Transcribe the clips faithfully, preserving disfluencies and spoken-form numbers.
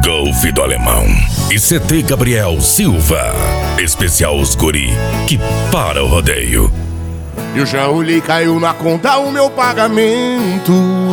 Golf do Alemão e C T Gabriel Silva. Especial os guri que para o rodeio. Eu já olhei, caiu na conta o meu pagamento.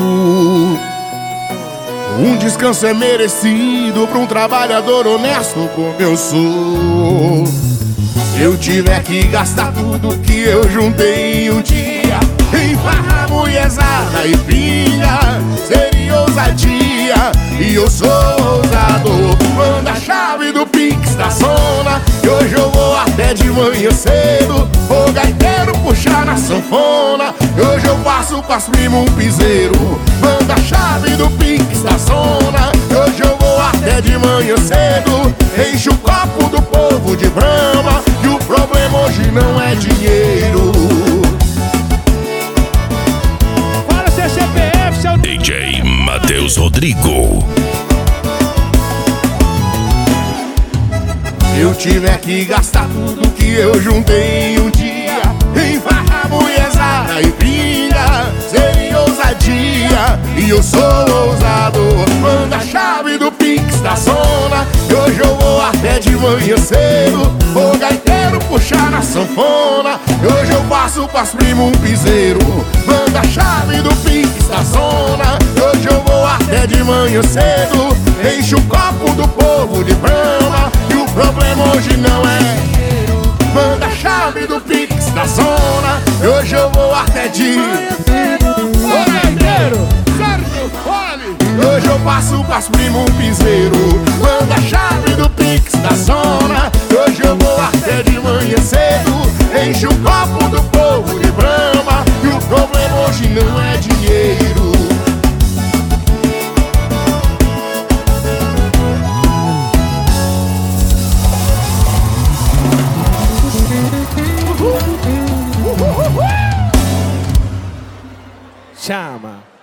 Um descanso é merecido pra um trabalhador honesto como eu sou. Se eu tiver que gastar tudo que eu juntei em um dia em farra, mulherzada e pinga, seria ousadia, e eu sou ousado. Manda a chave do Pix da zona, que hoje eu vou até de manhã cedo. O gaiteiro puxar na sanfona, e hoje eu faço pras primos um piseiro. Manda a chave do Pix da zona, que hoje eu vou até de manhã cedo. Enche o copo do povo de Brahma, e o problema hoje não é dinheiro. Fala seu C P F, seu D J Matheus Rodrigo. Se eu tiver que gastar tudo que eu juntei em um dia em farra, mulherzada e pinga, seria ousadia, e eu sou ousado. Manda a chave do Pix da zona, e hoje eu vou até de manhã cedo. O gaiteiro puxar na sanfona, e hoje eu faço pras primos um piseiro. Manda a chave do Pix da zona, e hoje eu vou até de manhã cedo. Enche o copo do povo de Brahma, e o problema hoje não é. Manda a chave do Pix da zona, e hoje eu vou até de Ô gaiteiro, certo? Olhe! hoje eu passo pras primos um piseiro. Manda a chave do Pix da zona, e hoje eu vou até de manhã cedo. Enche o copo do povo de Brahma, e o problema hoje não é dinheiro. Chama.